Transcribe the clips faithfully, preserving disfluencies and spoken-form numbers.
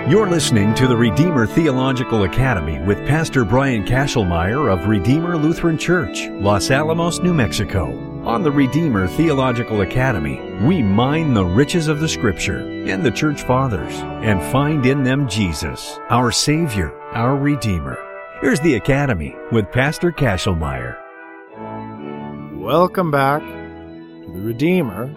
You're listening to the Redeemer Theological Academy with Pastor Brian Kashelmeyer of Redeemer Lutheran Church, Los Alamos, New Mexico. On the Redeemer Theological Academy, we mine the riches of the Scripture and the Church Fathers and find in them Jesus, our Savior, our Redeemer. Here's the Academy with Pastor Kashelmeyer. Welcome back to the Redeemer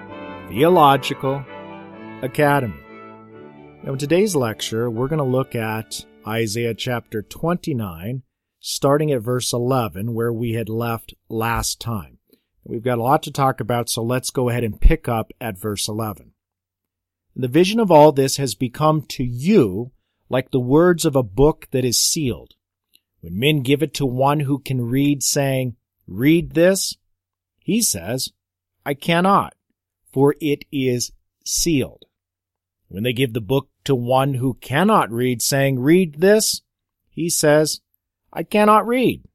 Theological Academy. Now, in today's lecture, we're going to look at Isaiah chapter twenty-nine, starting at verse eleven, where we had left last time. We've got a lot to talk about, so let's go ahead and pick up at verse eleven. The vision of all this has become to you like the words of a book that is sealed. When men give it to one who can read, saying, "Read this," he says, "I cannot, for it is sealed." When they give the book to one who cannot read, saying, "Read this," he says, "I cannot read."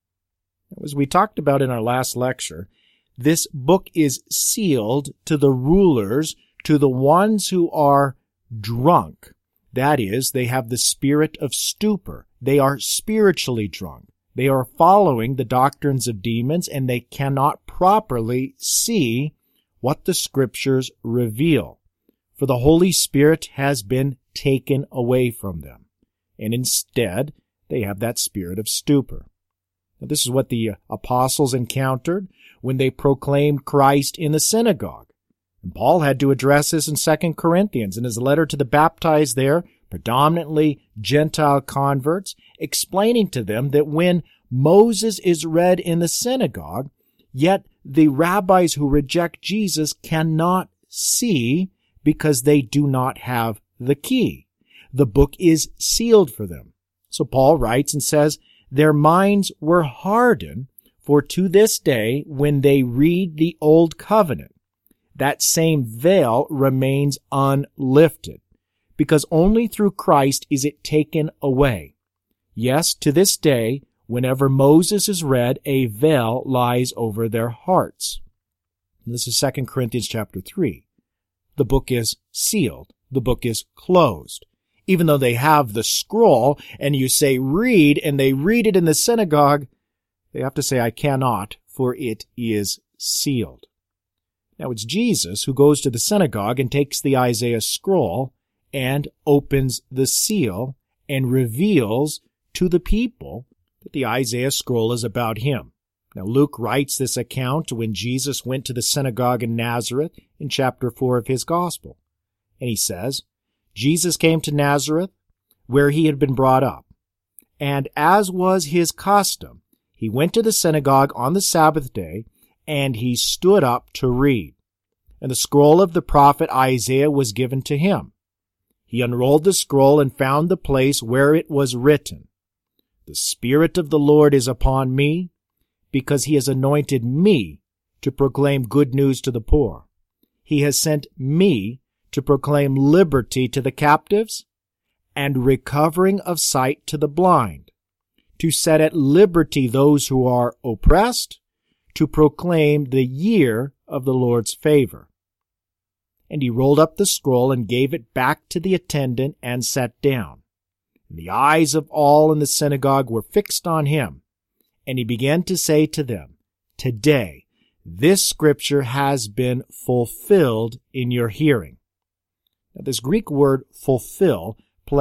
As we talked about in our last lecture, this book is sealed to the rulers, to the ones who are drunk. That is, they have the spirit of stupor. They are spiritually drunk. They are following the doctrines of demons, and they cannot properly see what the Scriptures reveal. For the Holy Spirit has been taken away from them, and instead they have that spirit of stupor. Now, this is what the apostles encountered when they proclaimed Christ in the synagogue. And Paul had to address this in Second Corinthians in his letter to the baptized there, predominantly Gentile converts, explaining to them that when Moses is read in the synagogue, yet the rabbis who reject Jesus cannot see because they do not have the key. The book is sealed for them. So Paul writes and says, their minds were hardened, for to this day, when they read the Old Covenant, that same veil remains unlifted, because only through Christ is it taken away. Yes, to this day, whenever Moses is read, a veil lies over their hearts. And this is Second Corinthians chapter three. The book is sealed. The book is closed. Even though they have the scroll, and you say, read, and they read it in the synagogue, they have to say, I cannot, for it is sealed. Now, it's Jesus who goes to the synagogue and takes the Isaiah scroll and opens the seal and reveals to the people that the Isaiah scroll is about him. Now, Luke writes this account when Jesus went to the synagogue in Nazareth in chapter four of his gospel. And he says, Jesus came to Nazareth, where he had been brought up. And as was his custom, he went to the synagogue on the Sabbath day, and he stood up to read. And the scroll of the prophet Isaiah was given to him. He unrolled the scroll and found the place where it was written, "The Spirit of the Lord is upon me, because he has anointed me to proclaim good news to the poor. He has sent me to proclaim liberty to the captives and recovering of sight to the blind, to set at liberty those who are oppressed, to proclaim the year of the Lord's favor." And he rolled up the scroll and gave it back to the attendant and sat down. And the eyes of all in the synagogue were fixed on him. And he began to say to them, "Today, this scripture has been fulfilled in your hearing." Now, this Greek word fulfill,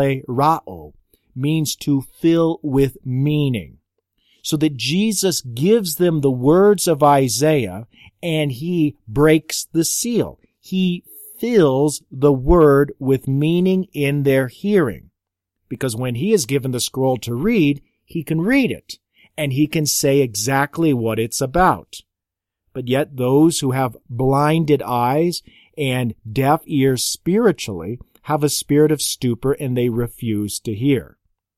plerao, means to fill with meaning. So that Jesus gives them the words of Isaiah and he breaks the seal. He fills the word with meaning in their hearing. Because when he is given the scroll to read, he can read it. And he can say exactly what it's about. But yet those who have blinded eyes and deaf ears spiritually have a spirit of stupor and they refuse to hear.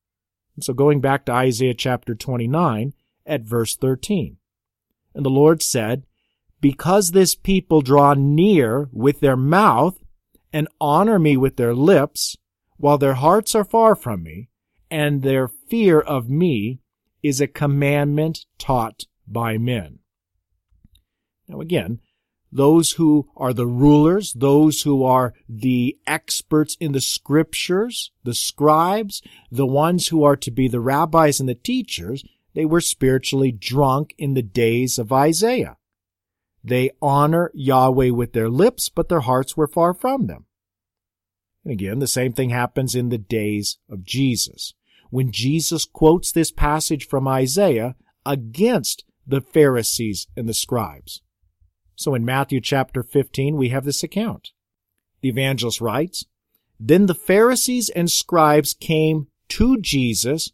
And so going back to Isaiah chapter twenty-nine at verse thirteen. And the Lord said, "Because this people draw near with their mouth and honor me with their lips, while their hearts are far from me, and their fear of me is a commandment taught by men." Now again, those who are the rulers, those who are the experts in the scriptures, the scribes, the ones who are to be the rabbis and the teachers, they were spiritually drunk in the days of Isaiah. They honor Yahweh with their lips, but their hearts were far from them. And again, the same thing happens in the days of Jesus, when Jesus quotes this passage from Isaiah against the Pharisees and the scribes. So in Matthew chapter fifteen, we have this account. The evangelist writes, "Then the Pharisees and scribes came to Jesus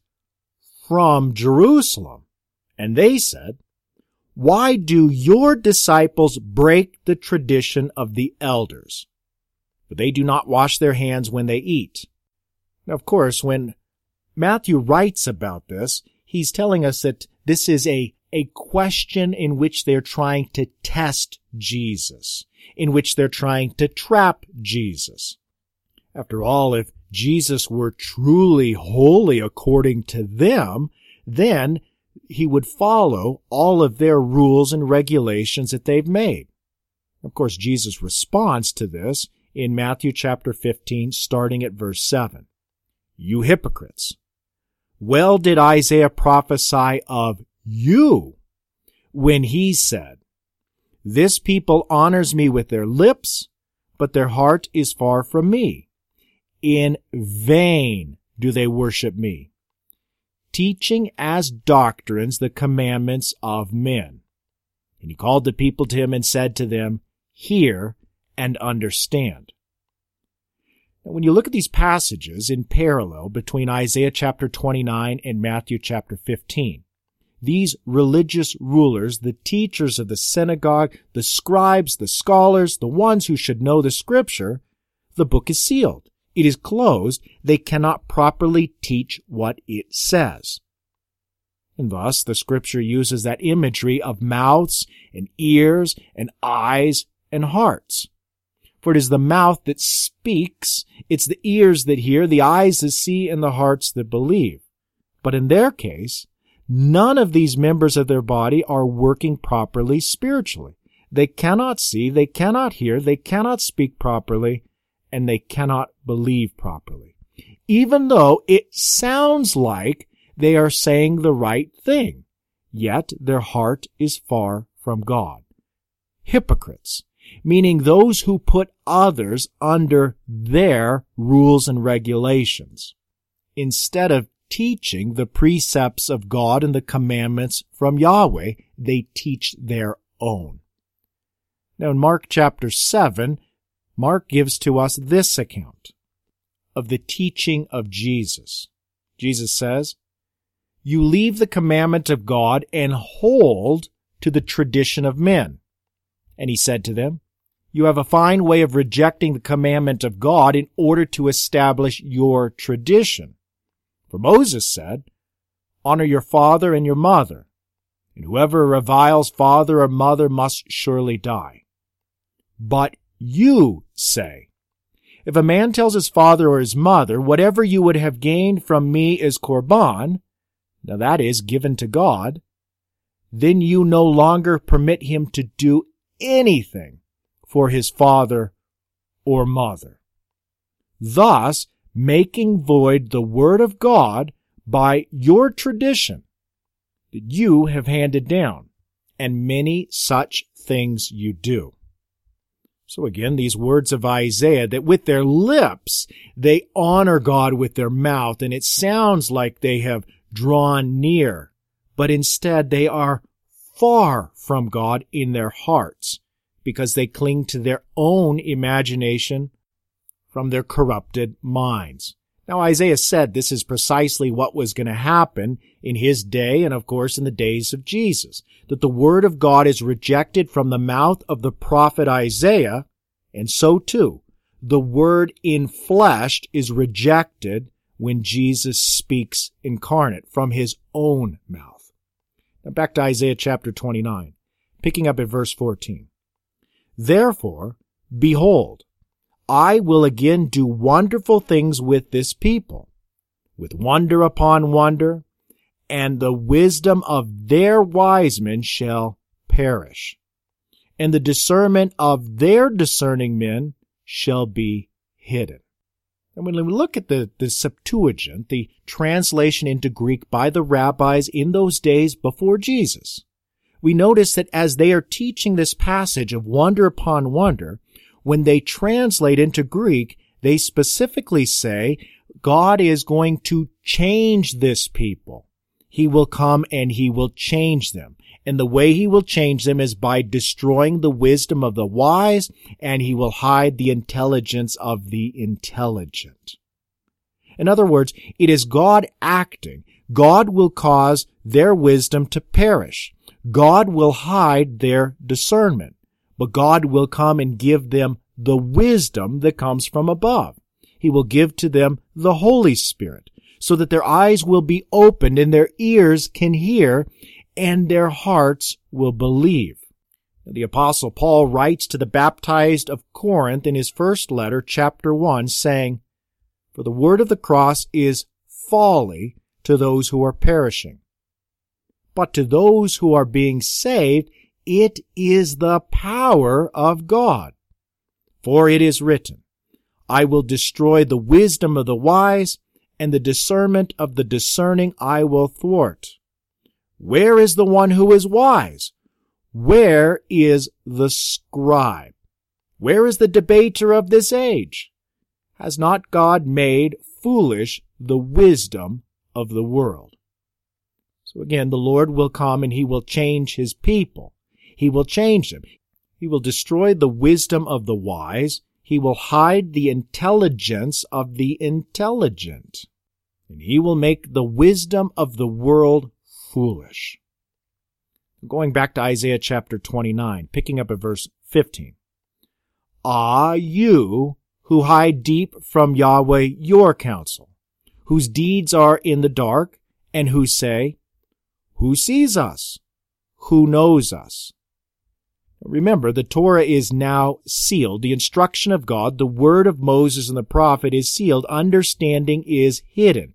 from Jerusalem, and they said, 'Why do your disciples break the tradition of the elders? For they do not wash their hands when they eat.'" Now, of course, when Matthew writes about this, he's telling us that this is a, a question in which they're trying to test Jesus, in which they're trying to trap Jesus. After all, if Jesus were truly holy according to them, then he would follow all of their rules and regulations that they've made. Of course, Jesus responds to this in Matthew chapter fifteen, starting at verse seven. "You hypocrites! Well did Isaiah prophesy of you when he said, 'This people honors me with their lips, but their heart is far from me. In vain do they worship me, teaching as doctrines the commandments of men.' And he called the people to him and said to them, 'Hear and understand.'" Now, when you look at these passages in parallel between Isaiah chapter twenty-nine and Matthew chapter fifteen, these religious rulers, the teachers of the synagogue, the scribes, the scholars, the ones who should know the scripture, the book is sealed. It is closed. They cannot properly teach what it says. And thus, the scripture uses that imagery of mouths and ears and eyes and hearts. For it is the mouth that speaks, it's the ears that hear, the eyes that see, and the hearts that believe. But in their case, none of these members of their body are working properly spiritually. They cannot see, they cannot hear, they cannot speak properly, and they cannot believe properly, even though it sounds like they are saying the right thing, yet their heart is far from God. Hypocrites, meaning those who put others under their rules and regulations, instead of teaching the precepts of God and the commandments from Yahweh, they teach their own. Now in Mark chapter seven, Mark gives to us this account of the teaching of Jesus. Jesus says, "You leave the commandment of God and hold to the tradition of men." And he said to them, "You have a fine way of rejecting the commandment of God in order to establish your tradition. For Moses said, 'Honor your father and your mother,' and whoever reviles father or mother must surely die. But you say, 'If a man tells his father or his mother, whatever you would have gained from me is korban,' now that is given to God, then you no longer permit him to do anything for his father or mother, thus making void the word of God by your tradition that you have handed down, and many such things you do." So again, these words of Isaiah, that with their lips they honor God with their mouth, and it sounds like they have drawn near, but instead they are far from God in their hearts, because they cling to their own imagination from their corrupted minds. Now, Isaiah said this is precisely what was going to happen in his day and, of course, in the days of Jesus, that the word of God is rejected from the mouth of the prophet Isaiah, and so, too, the word in flesh is rejected when Jesus speaks incarnate from his own mouth. Now, back to Isaiah chapter twenty-nine, picking up at verse fourteen. "Therefore, behold, I will again do wonderful things with this people, with wonder upon wonder, and the wisdom of their wise men shall perish. and the discernment of their discerning men shall be hidden. And when we look at the, the Septuagint, the translation into Greek by the rabbis in those days before Jesus, we notice that as they are teaching this passage of wonder upon wonder, when they translate into Greek, they specifically say, God is going to change this people. He will come and He will change them. And the way He will change them is by destroying the wisdom of the wise, and He will hide the intelligence of the intelligent. In other words, it is God acting. God will cause their wisdom to perish. God will hide their discernment. But God will come and give them the wisdom that comes from above. He will give to them the Holy Spirit, so that their eyes will be opened and their ears can hear, and their hearts will believe. The Apostle Paul writes to the baptized of Corinth in his first letter, chapter one, saying, "For the word of the cross is folly to those who are perishing. But to those who are being saved, it is the power of God. For it is written, I will destroy the wisdom of the wise, and the discernment of the discerning I will thwart. Where is the one who is wise? Where is the scribe? Where is the debater of this age? Has not God made foolish the wisdom of the world?" So again, the Lord will come and He will change His people. He will change them. He will destroy the wisdom of the wise. He will hide the intelligence of the intelligent. And He will make the wisdom of the world foolish. Going back to Isaiah chapter twenty-nine, picking up at verse fifteen. "Ah, you who hide deep from Yahweh your counsel, whose deeds are in the dark, and who say, Who sees us? Who knows us?" Remember, the Torah is now sealed. The instruction of God, the word of Moses and the prophet is sealed. Understanding is hidden.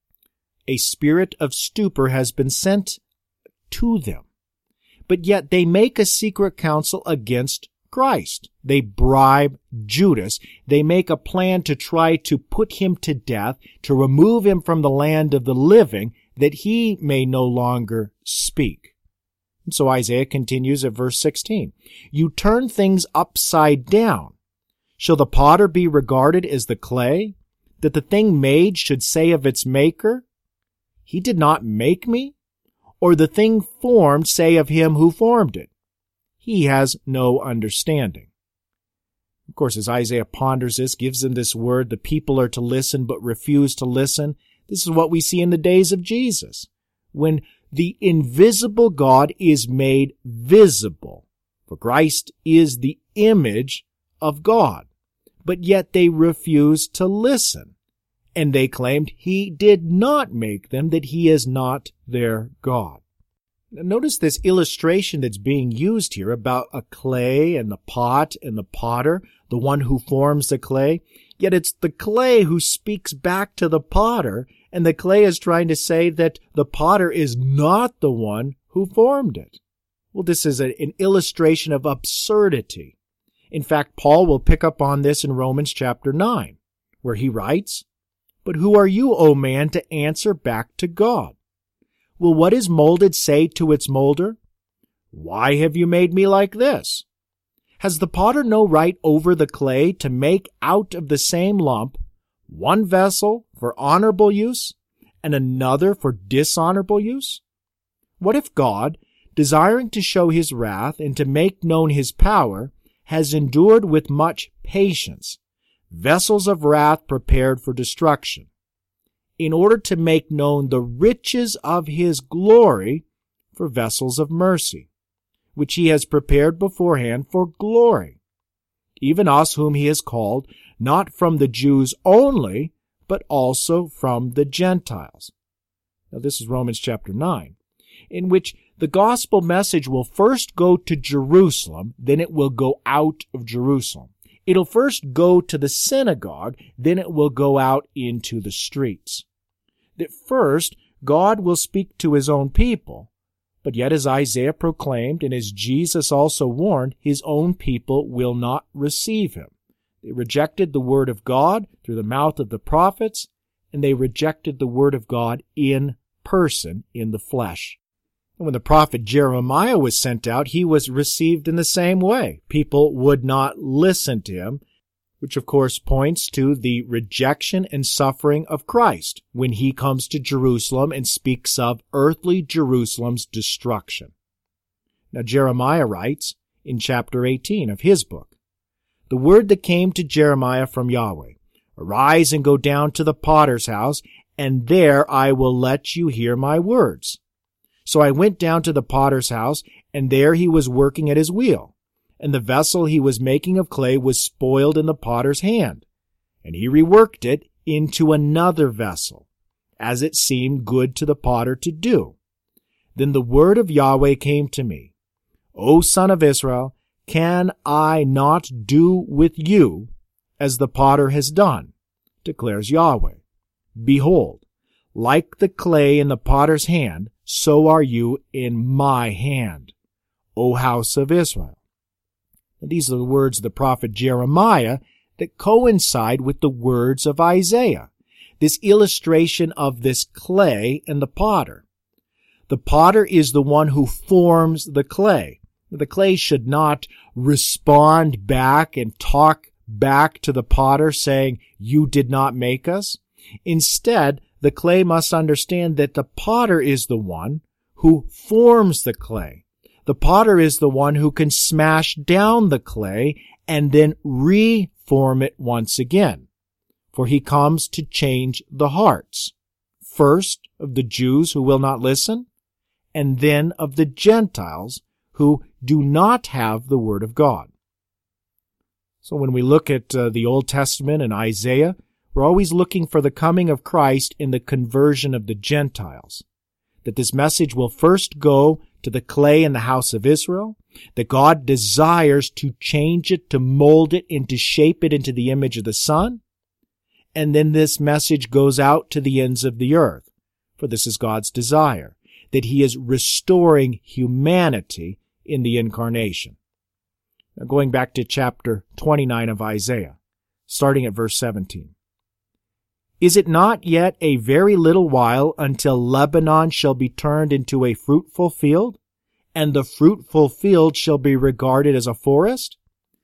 A spirit of stupor has been sent to them. But yet they make a secret council against Christ. They bribe Judas. They make a plan to try to put Him to death, to remove Him from the land of the living, that He may no longer speak. And so Isaiah continues at verse sixteen. "You turn things upside down. Shall the potter be regarded as the clay, that the thing made should say of its maker, He did not make me? Or the thing formed say of Him who formed it, He has no understanding." Of course, as Isaiah ponders this, gives them this word, the people are to listen but refuse to listen. This is what we see in the days of Jesus, when the invisible God is made visible. For Christ is the image of God. But yet they refuse to listen. And they claimed He did not make them, that He is not their God. Now notice this illustration that's being used here about a clay and the pot and the potter, the one who forms the clay. Yet it's the clay who speaks back to the potter, and the clay is trying to say that the potter is not the one who formed it. Well, this is a, an illustration of absurdity. In fact, Paul will pick up on this in Romans chapter nine, where he writes, "But who are you, O man, to answer back to God? Will what is molded say to its molder, Why have you made me like this? Has the potter no right over the clay to make out of the same lump one vessel for honorable use and another for dishonorable use? What if God, desiring to show His wrath and to make known His power, has endured with much patience vessels of wrath prepared for destruction, in order to make known the riches of His glory for vessels of mercy, which He has prepared beforehand for glory, even us whom He has called, not from the Jews only, but also from the Gentiles." Now this is Romans chapter nine, in which the gospel message will first go to Jerusalem, then it will go out of Jerusalem. It'll first go to the synagogue, then it will go out into the streets. That first, God will speak to His own people, But yet, as Isaiah proclaimed, and as Jesus also warned, his own people will not receive him. They rejected the word of God through the mouth of the prophets, and they rejected the word of God in person, in the flesh. And when the prophet Jeremiah was sent out, he was received in the same way. People would not listen to him, which of course points to the rejection and suffering of Christ when he comes to Jerusalem and speaks of earthly Jerusalem's destruction. Now Jeremiah writes in chapter eighteen of his book, "The word that came to Jeremiah from Yahweh, arise and go down to the potter's house, and there I will let you hear my words. So I went down to the potter's house, and there he was working at his wheel. And the vessel he was making of clay was spoiled in the potter's hand. And he reworked it into another vessel, as it seemed good to the potter to do. Then the word of Yahweh came to me, O son of Israel, can I not do with you as the potter has done, declares Yahweh. Behold, like the clay in the potter's hand, so are you in my hand, O house of Israel." Now, these are the words of the prophet Jeremiah that coincide with the words of Isaiah, this illustration of this clay and the potter. The potter is the one who forms the clay. The clay should not respond back and talk back to the potter saying, "You did not make us." Instead, the clay must understand that the potter is the one who forms the clay. The potter is the one who can smash down the clay and then reform it once again. For he comes to change the hearts, first of the Jews who will not listen, and then of the Gentiles who do not have the word of God. So when we look at uh, the Old Testament and Isaiah, we're always looking for the coming of Christ in the conversion of the Gentiles. That this message will first go to the clay in the house of Israel, that God desires to change it, to mold it, and to shape it into the image of the Son. And then this message goes out to the ends of the earth, for this is God's desire, that he is restoring humanity in the incarnation. Now going back to chapter twenty-nine of Isaiah, starting at verse seventeen. Is it not yet a very little while until Lebanon shall be turned into a fruitful field, and the fruitful field shall be regarded as a forest?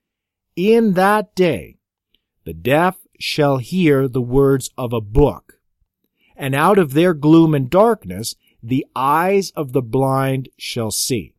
In that day the deaf shall hear the words of a book, and out of their gloom and darkness the eyes of the blind shall see.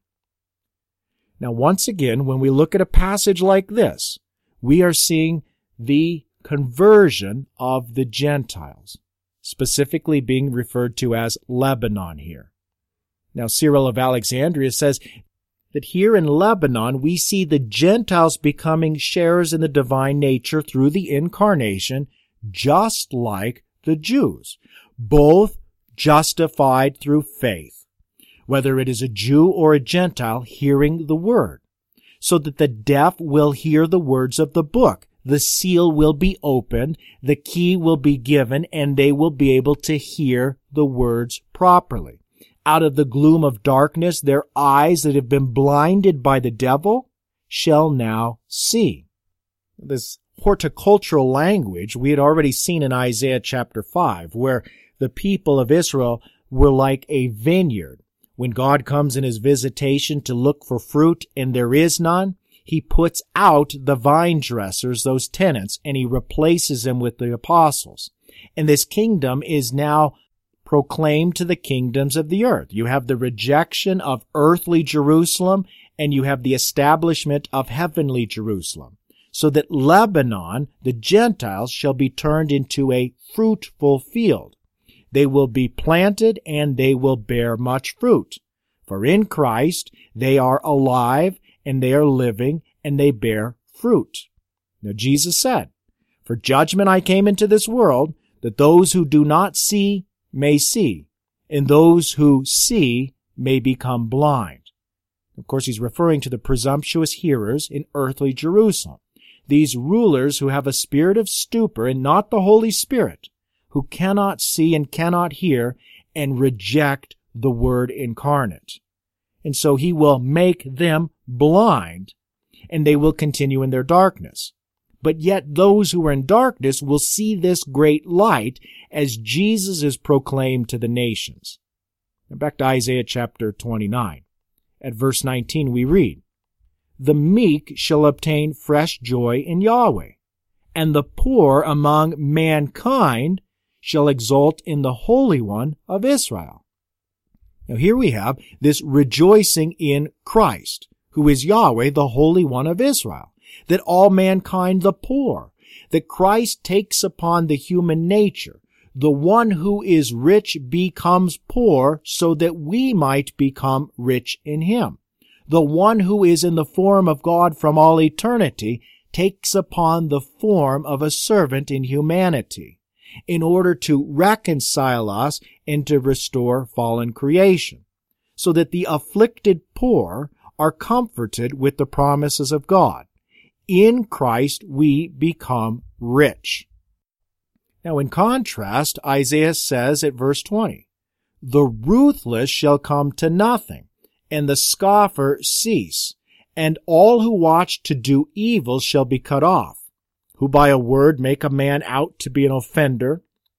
Now once again, when we look at a passage like this, we are seeing the conversion of the Gentiles, specifically being referred to as Lebanon here. Now Cyril of Alexandria says that here in Lebanon we see the Gentiles becoming sharers in the divine nature through the incarnation, just like the Jews, both justified through faith, whether it is a Jew or a Gentile hearing the word, so that the deaf will hear the words of the book. The seal will be opened, the key will be given, and they will be able to hear the words properly. Out of the gloom of darkness, their eyes that have been blinded by the devil shall now see. This horticultural language we had already seen in Isaiah chapter five, where the people of Israel were like a vineyard. When God comes in his visitation to look for fruit and there is none, he puts out the vine dressers, those tenants, and he replaces them with the apostles. And this kingdom is now proclaimed to the kingdoms of the earth. You have the rejection of earthly Jerusalem, and you have the establishment of heavenly Jerusalem. So that Lebanon, the Gentiles, shall be turned into a fruitful field. They will be planted, and they will bear much fruit. For in Christ they are alive, and they are living, and they bear fruit. Now Jesus said, "For judgment I came into this world, that those who do not see may see, and those who see may become blind." Of course, he's referring to the presumptuous hearers in earthly Jerusalem, these rulers who have a spirit of stupor and not the Holy Spirit, who cannot see and cannot hear and reject the Word incarnate. And so he will make them blind, and they will continue in their darkness. But yet those who are in darkness will see this great light as Jesus is proclaimed to the nations. Now back to Isaiah chapter twenty-nine. At verse nineteen we read, "The meek shall obtain fresh joy in Yahweh, and the poor among mankind shall exult in the Holy One of Israel." Now here we have this rejoicing in Christ, who is Yahweh, the Holy One of Israel, that all mankind, the poor, that Christ takes upon the human nature. The one who is rich becomes poor so that we might become rich in him. The one who is in the form of God from all eternity takes upon the form of a servant in humanity in order to reconcile us and to restore fallen creation, so that the afflicted poor are comforted with the promises of God. In Christ we become rich. Now in contrast, Isaiah says at verse twenty, "The ruthless shall come to nothing, and the scoffer cease, and all who watch to do evil shall be cut off, who by a word make a man out to be an offender,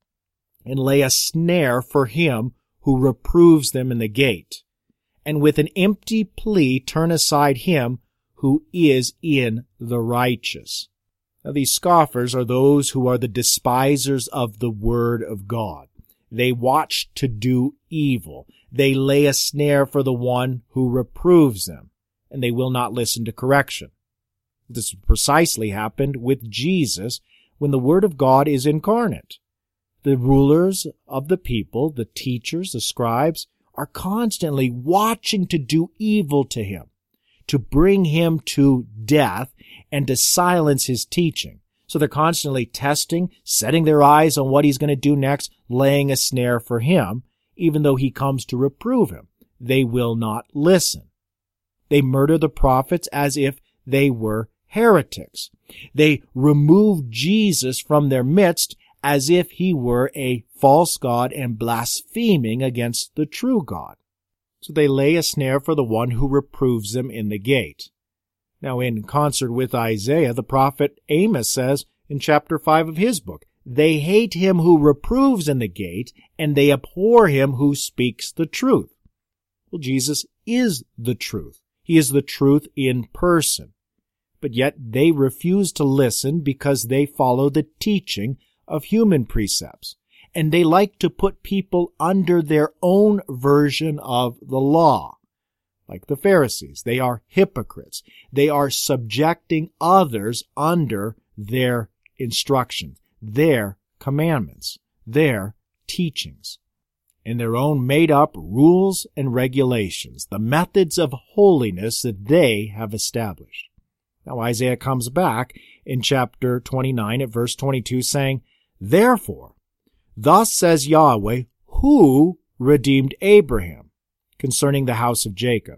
and lay a snare for him who reproves them in the gate, and with an empty plea turn aside him who is in the righteous." Now these scoffers are those who are the despisers of the word of God. They watch to do evil. They lay a snare for the one who reproves them, and they will not listen to correction. This precisely happened with Jesus when the word of God is incarnate. The rulers of the people, the teachers, the scribes, are constantly watching to do evil to him, to bring him to death and to silence his teaching. So they're constantly testing, setting their eyes on what he's going to do next, laying a snare for him, even though he comes to reprove him. They will not listen. They murder the prophets as if they were heretics. They remove Jesus from their midst as if he were a false god and blaspheming against the true God. So they lay a snare for the one who reproves them in the gate. Now, in concert with Isaiah, the prophet Amos says in chapter five of his book, "They hate him who reproves in the gate, and they abhor him who speaks the truth." Well, Jesus is the truth. He is the truth in person. But yet they refuse to listen because they follow the teaching of human precepts, and they like to put people under their own version of the law. Like the Pharisees, they are hypocrites. They are subjecting others under their instructions, their commandments, their teachings, and their own made-up rules and regulations, the methods of holiness that they have established. Now Isaiah comes back in chapter twenty-nine at verse twenty-two saying, "Therefore, thus says Yahweh, who redeemed Abraham, concerning the house of Jacob.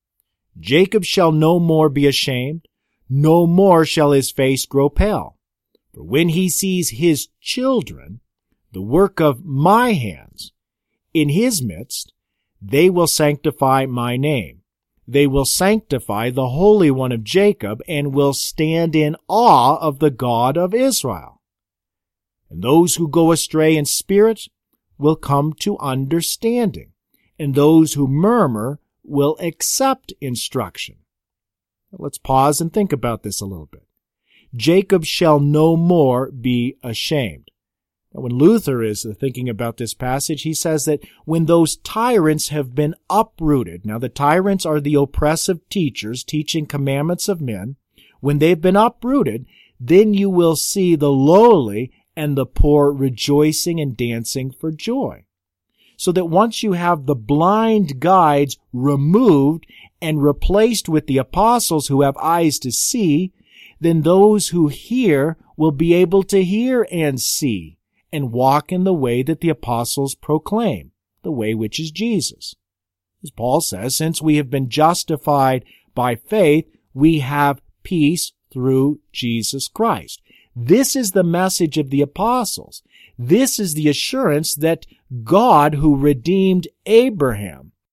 Jacob shall no more be ashamed, no more shall his face grow pale. For when he sees his children, the work of my hands, in his midst, they will sanctify my name. They will sanctify the Holy One of Jacob and will stand in awe of the God of Israel. And those who go astray in spirit will come to understanding, and those who murmur will accept instruction." Let's pause and think about this a little bit. Jacob shall no more be ashamed. Now, when Luther is thinking about this passage, he says that when those tyrants have been uprooted, now the tyrants are the oppressive teachers teaching commandments of men, when they've been uprooted, then you will see the lowly and the poor rejoicing and dancing for joy. So that once you have the blind guides removed and replaced with the apostles who have eyes to see, then those who hear will be able to hear and see and walk in the way that the apostles proclaim, the way which is Jesus. As Paul says, since we have been justified by faith, we have peace through Jesus Christ. This is the message of the apostles. This is the assurance that God, who redeemed Abraham,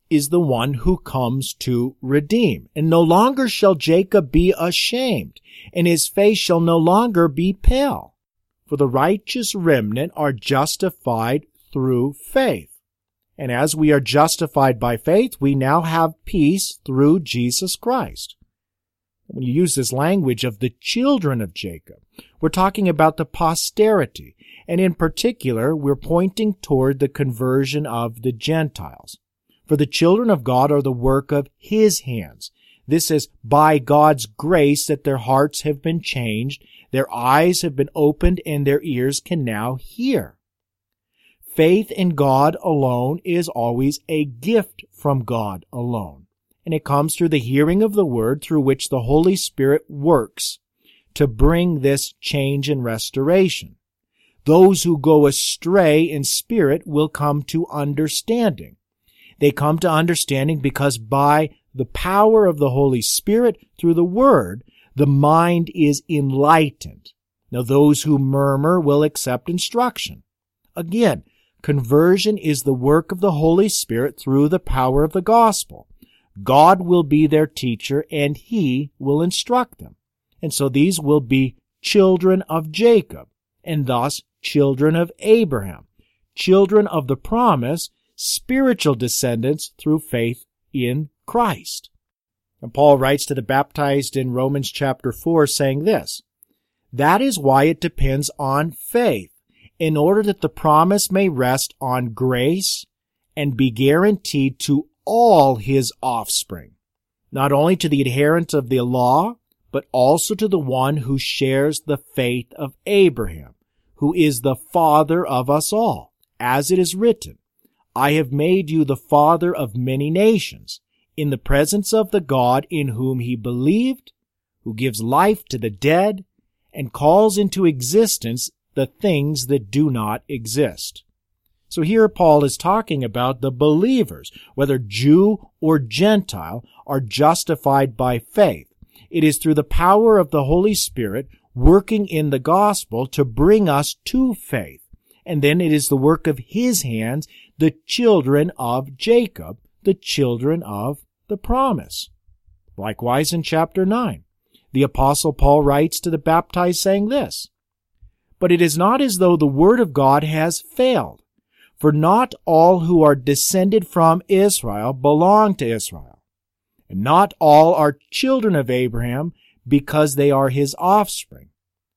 is the one who comes to redeem. And no longer shall Jacob be ashamed, and his face shall no longer be pale. For the righteous remnant are justified through faith. And as we are justified by faith, we now have peace through Jesus Christ. When you use this language of the children of Jacob, we're talking about the posterity, and in particular, we're pointing toward the conversion of the Gentiles. For the children of God are the work of His hands. This is by God's grace that their hearts have been changed, their eyes have been opened, and their ears can now hear. Faith in God alone is always a gift from God alone, and it comes through the hearing of the Word through which the Holy Spirit works to bring this change and restoration. Those who go astray in spirit will come to understanding. They come to understanding because by the power of the Holy Spirit through the Word, the mind is enlightened. Now those who murmur will accept instruction. Again, conversion is the work of the Holy Spirit through the power of the gospel. God will be their teacher and He will instruct them. And so these will be children of Jacob, and thus children of Abraham, children of the promise, spiritual descendants through faith in Christ. And Paul writes to the baptized in Romans chapter four saying this, "That is why it depends on faith, in order that the promise may rest on grace and be guaranteed to all his offspring, not only to the adherents of the law, but also to the one who shares the faith of Abraham, who is the father of us all, as it is written, I have made you the father of many nations, in the presence of the God in whom he believed, who gives life to the dead, and calls into existence the things that do not exist." So here Paul is talking about the believers, whether Jew or Gentile, are justified by faith. It is through the power of the Holy Spirit working in the gospel to bring us to faith. And then it is the work of His hands, the children of Jacob, the children of the promise. Likewise in chapter nine, the Apostle Paul writes to the baptized saying this, "But it is not as though the word of God has failed, for not all who are descended from Israel belong to Israel, and not all are children of Abraham because they are his offspring.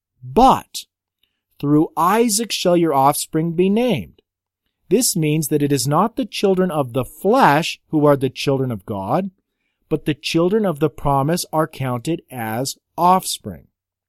But through Isaac shall your offspring be named." This means that it is not the children of the flesh who are the children of God, but the children of the promise are counted as offspring.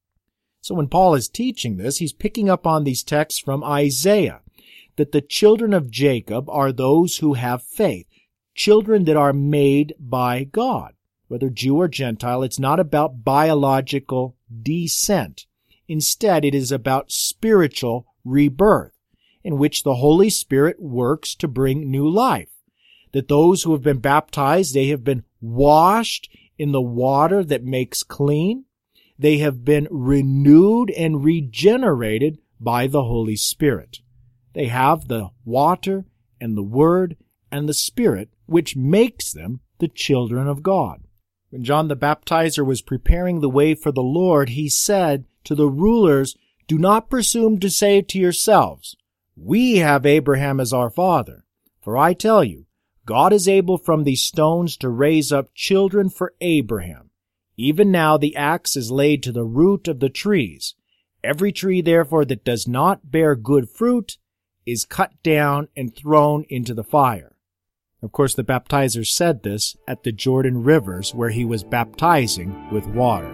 So when Paul is teaching this, he's picking up on these texts from Isaiah, that the children of Jacob are those who have faith, children that are made by God. Whether Jew or Gentile, it's not about biological descent. Instead, it is about spiritual rebirth, in which the Holy Spirit works to bring new life. That those who have been baptized, they have been washed in the water that makes clean. They have been renewed and regenerated by the Holy Spirit. They have the water and the Word and the Spirit, which makes them the children of God. When John the Baptizer was preparing the way for the Lord, he said to the rulers, "Do not presume to say to yourselves, 'We have Abraham as our father.' For I tell you, God is able from these stones to raise up children for Abraham. Even now the axe is laid to the root of the trees. Every tree, therefore, that does not bear good fruit is cut down and thrown into the fire." Of course, the baptizer said this at the Jordan rivers where he was baptizing with water.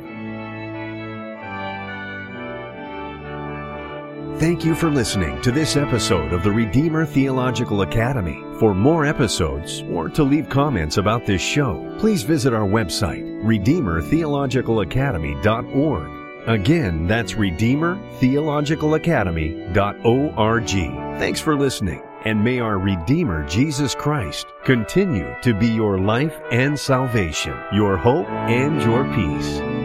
Thank you for listening to this episode of the Redeemer Theological Academy. For more episodes or to leave comments about this show, please visit our website, redeemer theological academy dot org. Again, that's redeemer theological academy dot org. Thanks for listening, and may our Redeemer Jesus Christ continue to be your life and salvation, your hope and your peace.